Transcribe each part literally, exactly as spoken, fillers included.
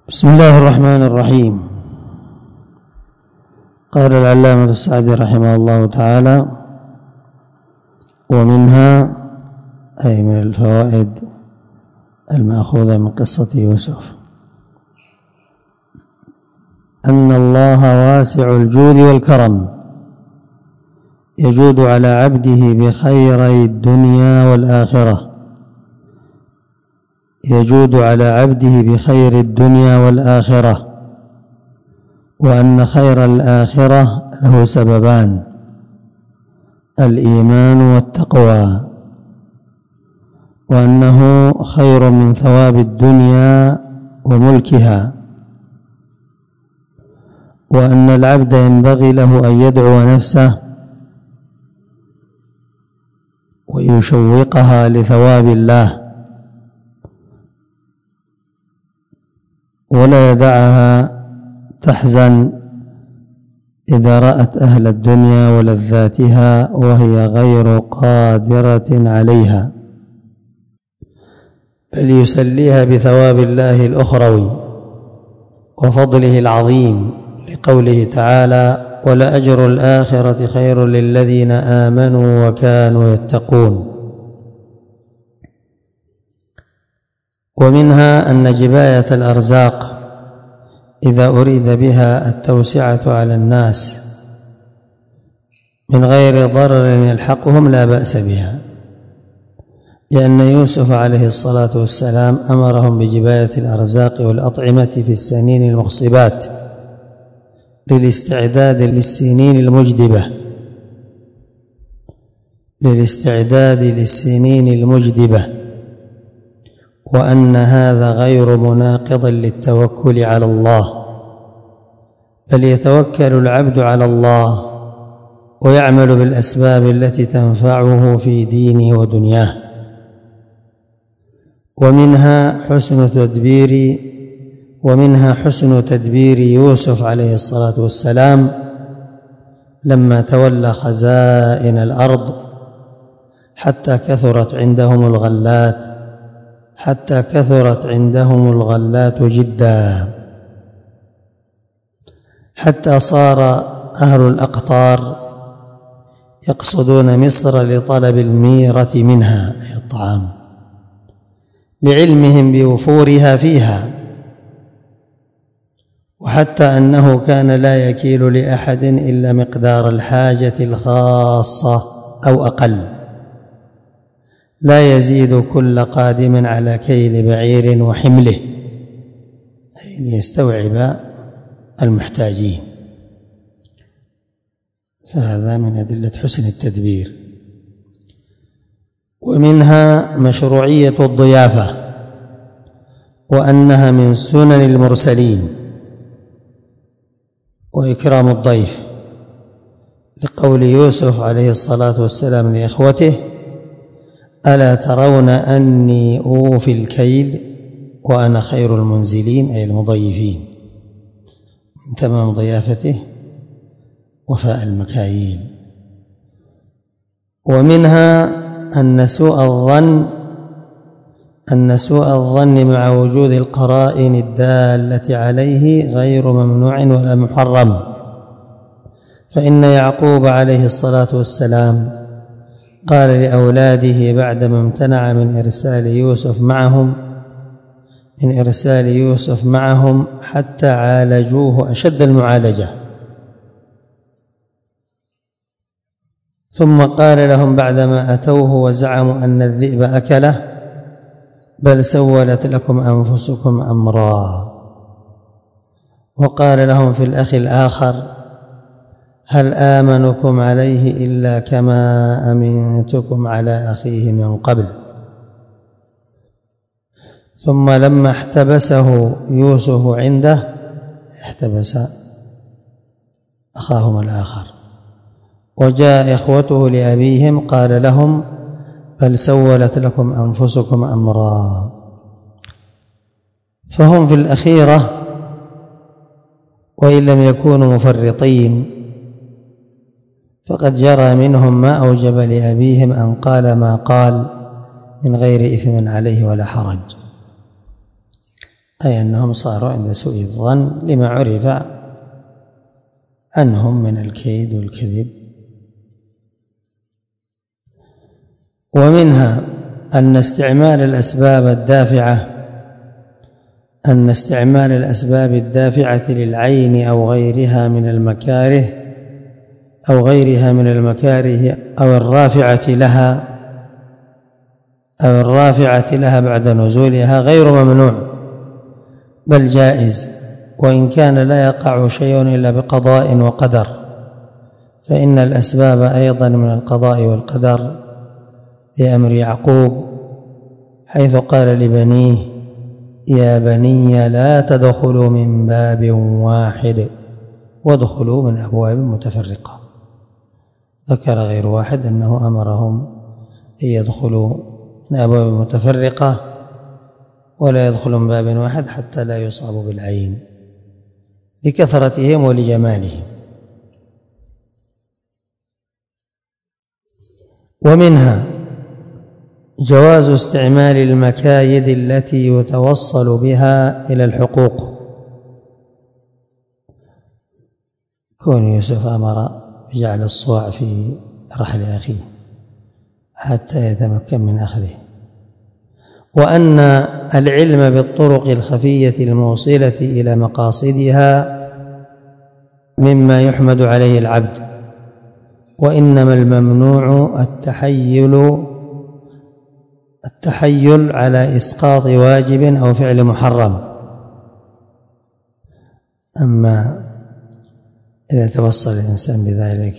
بسم الله الرحمن الرحيم. قال العلامة السعدي رحمه الله تعالى: ومنها أي من الفوائد المأخوذة من قصة يوسف أن الله واسع الجود والكرم يجود على عبده بخيري الدنيا والآخرة يجود على عبده بخير الدنيا والآخرة وأن خير الآخرة له سببان: الإيمان والتقوى، وأنه خير من ثواب الدنيا وملكها، وأن العبد ينبغي له أن يدعو نفسه ويشوقها لثواب الله ولا يدعها تحزن إذا رأت أهل الدنيا ولذاتها وهي غير قادرة عليها، بل يسليها بثواب الله الأخروي وفضله العظيم، لقوله تعالى: ولأجر الآخرة خير للذين آمنوا وكانوا يتقون. ومنها أن جباية الأرزاق إذا أريد بها التوسعة على الناس من غير ضرر يلحقهم لا بأس بها، لأن يوسف عليه الصلاة والسلام أمرهم بجباية الأرزاق والأطعمة في السنين المخصبات للاستعداد للسنين المجدبة للاستعداد للسنين المجدبة وأن هذا غير مناقض للتوكل على الله، بل يتوكل العبد على الله ويعمل بالأسباب التي تنفعه في دينه ودنياه. ومنها حسن تدبير ومنها حسن تدبير يوسف عليه الصلاة والسلام لما تولى خزائن الأرض حتى كثرت عندهم الغلات حتى كثرت عندهم الغلات جدا، حتى صار أهل الأقطار يقصدون مصر لطلب الميرة منها أي الطعام، لعلمهم بوفورها فيها، وحتى أنه كان لا يكيل لأحد إلا مقدار الحاجة الخاصة أو أقل، لا يزيد كل قادم على كيل بعير وحمله، أي ليستوعب المحتاجين. فهذا من أدلة حسن التدبير. ومنها مشروعية الضيافة وأنها من سنن المرسلين وإكرام الضيف، لقول يوسف عليه الصلاة والسلام لإخوته: ألا ترون أني أوفي الكيل وأنا خير المنزلين، أي المضيفين، من تمام ضيافته وفاء المكاييل. ومنها أن سوء الظن أن سوء الظن مع وجود القرائن الدالة عليه غير ممنوع ولا محرم، فإن يعقوب عليه الصلاة والسلام قال لأولاده بعدما امتنع من إرسال يوسف معهم من إرسال يوسف معهم حتى عالجوه أشد المعالجة، ثم قال لهم بعدما أتوه وزعموا أن الذئب أكله: بل سولت لكم أنفسكم أمرا. وقال لهم في الأخ الآخر: هل آمنكم عليه إلا كما أمنتكم على أخيه من قبل. ثم لما احتبسه يوسف عنده احتبس أخاهم الآخر، وجاء إخوته لأبيهم قال لهم: بل سولت لكم أنفسكم أمرا. فهم في الأخيرة وإن لم يكونوا مفرطين فقد جرى منهم ما أوجب لأبيهم أن قال ما قال من غير إثم عليه ولا حرج. أي أنهم صاروا عند سوء الظن لما عرف عنهم من الكيد والكذب. ومنها أن استعمال الأسباب الدافعة أن استعمال الأسباب الدافعة للعين أو غيرها من المكاره أو غيرها من المكاره أو الرافعة لها أو الرافعة لها بعد نزولها غير ممنوع بل جائز، وإن كان لا يقع شيء إلا بقضاء وقدر، فإن الأسباب أيضا من القضاء والقدر لأمر يعقوب حيث قال لبنيه: يا بني لا تدخلوا من باب واحد وادخلوا من أبواب متفرقة. ذكر غير واحد أنه أمرهم أن يدخلوا من أبواب متفرقة ولا يدخلوا من باب واحد حتى لا يصابوا بالعين لكثرتهم ولجمالهم. ومنها جواز استعمال المكايد التي يتوصل بها إلى الحقوق، كون يوسف أمر بجعل الصواع في رحل أخيه حتى يتمكن من أخذه، وأن العلم بالطرق الخفية الموصلة إلى مقاصدها مما يحمد عليه العبد، وإنما الممنوع التحيل التحيل على إسقاط واجب أو فعل محرم. أما إذا توصل الإنسان بذلك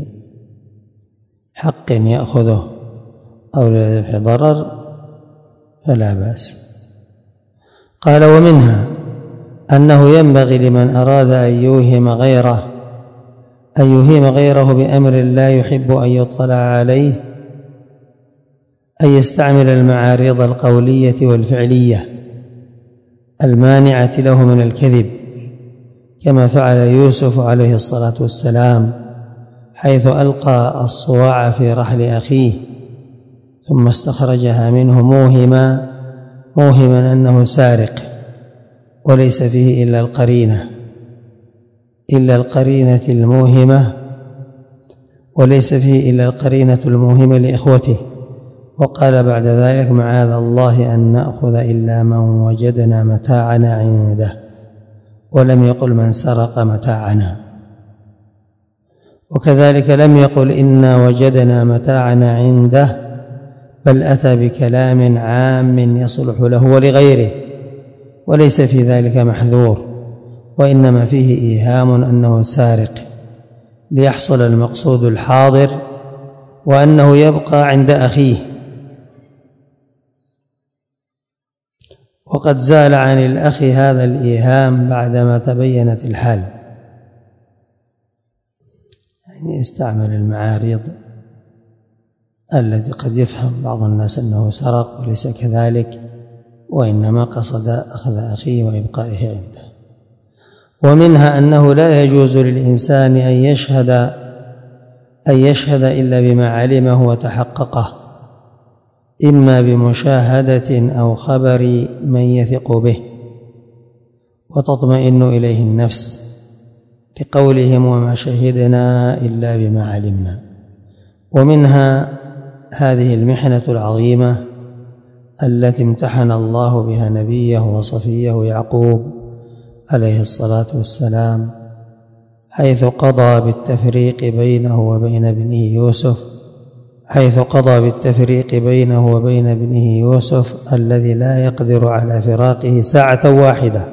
لحق يأخذه أو لدفع ضرر فلا بأس. قال: ومنها أنه ينبغي لمن أراد أن يوهم غيره أن يوهم غيره بأمر لا يحب أن يطلع عليه أن يستعمل المعارض القولية والفعلية المانعة له من الكذب، كما فعل يوسف عليه الصلاة والسلام حيث ألقى الصواع في رحل أخيه ثم استخرجها منه موهما موهما أنه سارق، وليس فيه إلا القرينة إلا القرينة الموهمة وليس فيه إلا القرينة الموهمة لإخوته. وقال بعد ذلك: معاذ الله أن نأخذ إلا من وجدنا متاعنا عنده، ولم يقل من سرق متاعنا. وكذلك لم يقل إنا وجدنا متاعنا عنده، بل أتى بكلام عام يصلح له ولغيره، وليس في ذلك محذور، وإنما فيه إيهام أنه سارق ليحصل المقصود الحاضر وأنه يبقى عند أخيه. وقد زال عن الأخ هذا الإيهام بعدما تبينت الحال، يعني استعمل المعارض التي قد يفهم بعض الناس أنه سرق وليس كذلك، وإنما قصد أخذ أخيه وإبقائه عنده. ومنها أنه لا يجوز للإنسان أن يشهد أن يشهد إلا بما علمه وتحققه، إما بمشاهدة أو خبر من يثق به وتطمئن إليه النفس، لقولهم: وما شهدنا إلا بما علمنا. ومنها هذه المحنة العظيمة التي امتحن الله بها نبيه وصفيه يعقوب عليه الصلاة والسلام، حيث قضى بالتفريق بينه وبين ابنه يوسف حيث قضى بالتفريق بينه وبين ابنه يوسف الذي لا يقدر على فراقه ساعة واحدة،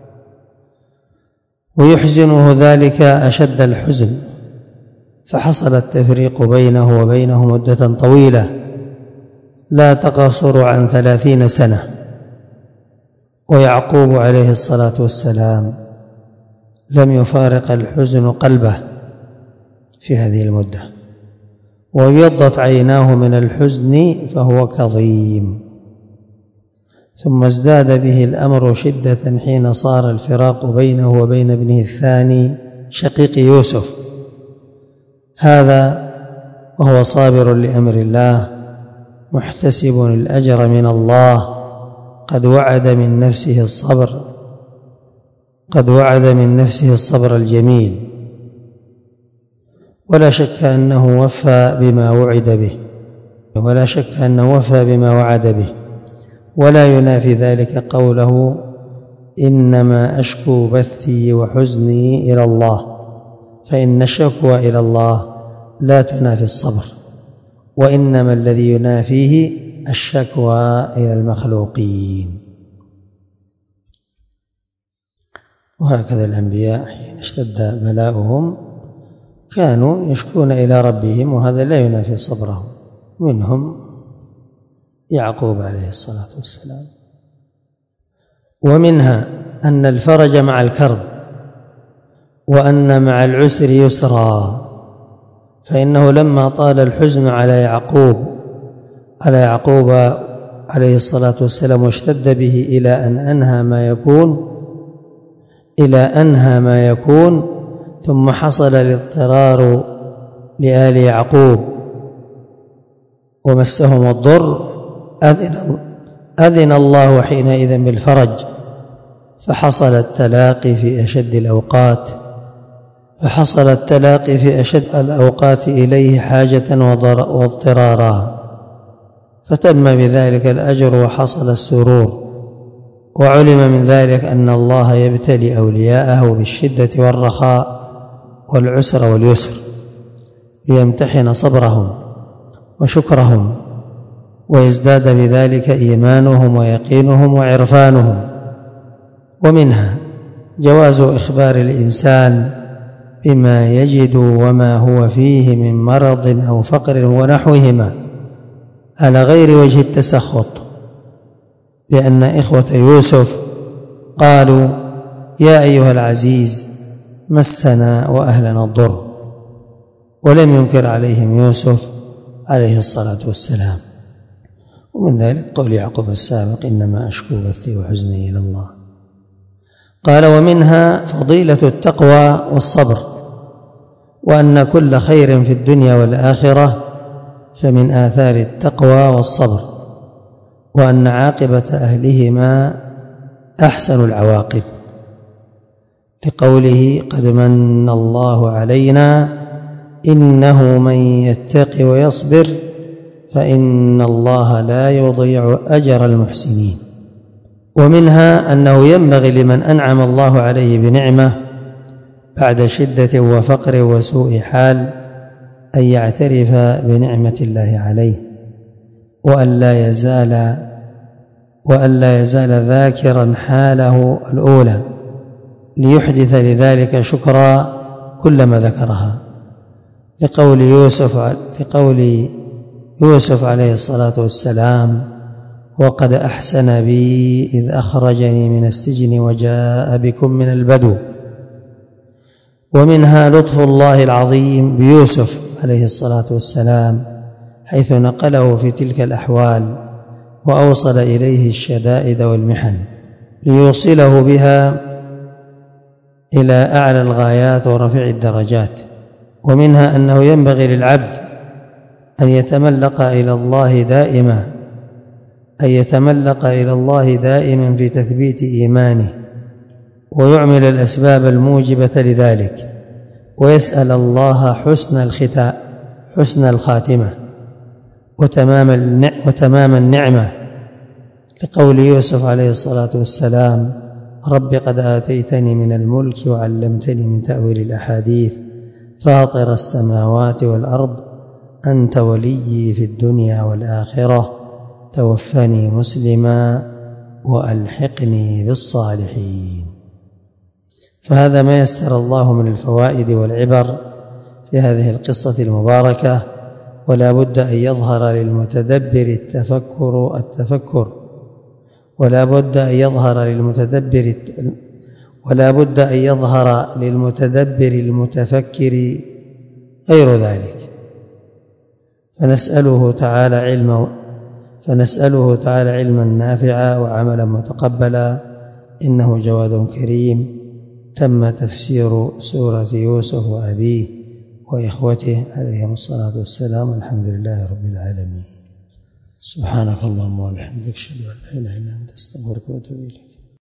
ويحزنه ذلك أشد الحزن، فحصل التفريق بينه وبينه مدة طويلة لا تقصر عن ثلاثين سنة، ويعقوب عليه الصلاة والسلام لم يفارق الحزن قلبه في هذه المدة، وابيضت عيناه من الحزن فهو كظيم. ثم ازداد به الأمر شدة حين صار الفراق بينه وبين ابنه الثاني شقيق يوسف، هذا وهو صابر لأمر الله محتسب الأجر من الله قد وعد من نفسه الصبر قد وعد من نفسه الصبر الجميل، ولا شك أنه وفى بما وعد به ولا شك أنه وفى بما وعد به، ولا ينافي ذلك قوله: إنما أشكو بثي وحزني إلى الله، فإن الشكوى إلى الله لا تنافي الصبر، وإنما الذي ينافيه الشكوى إلى المخلوقين. وهكذا الأنبياء حين اشتد بلاؤهم كانوا يشكون إلى ربهم، وهذا لا ينافي صبرهم. منهم يعقوب عليه الصلاة والسلام. ومنها أن الفرج مع الكرب، وأن مع العسر يسرا، فإنه لما طال الحزن على يعقوب على يعقوب عليه الصلاة والسلام واشتد به إلى أن أنهى ما يكون إلى أنهى ما يكون ثم حصل الاضطرار لآل يعقوب ومسهم الضر، أذن, أذن الله حينئذ بالفرج، فحصل التلاقي في أشد الأوقات فحصل التلاقي في أشد الأوقات إليه حاجة واضطرارا، فتم بذلك الأجر وحصل السرور. وعلم من ذلك أن الله يبتلي أولياءه بالشدة والرخاء والعسر واليسر ليمتحن صبرهم وشكرهم، ويزداد بذلك إيمانهم ويقينهم وعرفانهم. ومنها جواز إخبار الإنسان بما يجد وما هو فيه من مرض أو فقر ونحوهما على غير وجه التسخط، لأن إخوة يوسف قالوا: يا أيها العزيز مسنا وأهلنا الضر، ولم ينكر عليهم يوسف عليه الصلاة والسلام. ومن ذلك قول يعقوب السابق: إنما أشكو بثي وحزني إلى الله. قال: ومنها فضيلة التقوى والصبر، وأن كل خير في الدنيا والآخرة فمن آثار التقوى والصبر، وأن عاقبة أهلهما أحسن العواقب، لقوله: قد من الله علينا إنه من يتق ويصبر فإن الله لا يضيع أجر المحسنين. ومنها أنه ينبغي لمن أنعم الله عليه بنعمة بعد شدة وفقر وسوء حال أن يعترف بنعمة الله عليه، وأن لا يزال وأن لا يزال ذاكرا حاله الأولى، ليحدث لذلك شكرا كلما ذكرها، لقول يوسف لقول يوسف عليه الصلاة والسلام: وقد أحسن بي إذ أخرجني من السجن وجاء بكم من البدو. ومنها لطف الله العظيم بيوسف عليه الصلاة والسلام، حيث نقله في تلك الأحوال وأوصل إليه الشدائد والمحن ليوصله بها إلى أعلى الغايات ورفيع الدرجات. ومنها أنه ينبغي للعبد أن يتملق إلى الله دائما أن يتملق إلى الله دائما في تثبيت إيمانه، ويعمل الأسباب الموجبة لذلك، ويسأل الله حسن الختام حسن الخاتمة وتمام النعمة، لقول يوسف عليه الصلاة والسلام: رب قد آتيتني من الملك وعلمتني من تأويل الأحاديث فاطر السماوات والأرض أنت وليي في الدنيا والآخرة توفني مسلما وألحقني بالصالحين. فهذا ما يسر الله من الفوائد والعبر في هذه القصة المباركة، ولا بد أن يظهر للمتدبر التفكر التفكر ولا بد أن يظهر للمتدبر ولا بد أن يظهر للمتدبر المتفكر غير ذلك، فنسأله تعالى علما فنسأله تعالى علما نافعا وعملا متقبلا، إنه جواد كريم. تم تفسير سورة يوسف وأبيه وإخوته عليهم الصلاة والسلام، الحمد لله رب العالمين. سبحانك اللهم وبحمدك، اشهد ان لا اله الا انت، استغفرك واتوب اليك.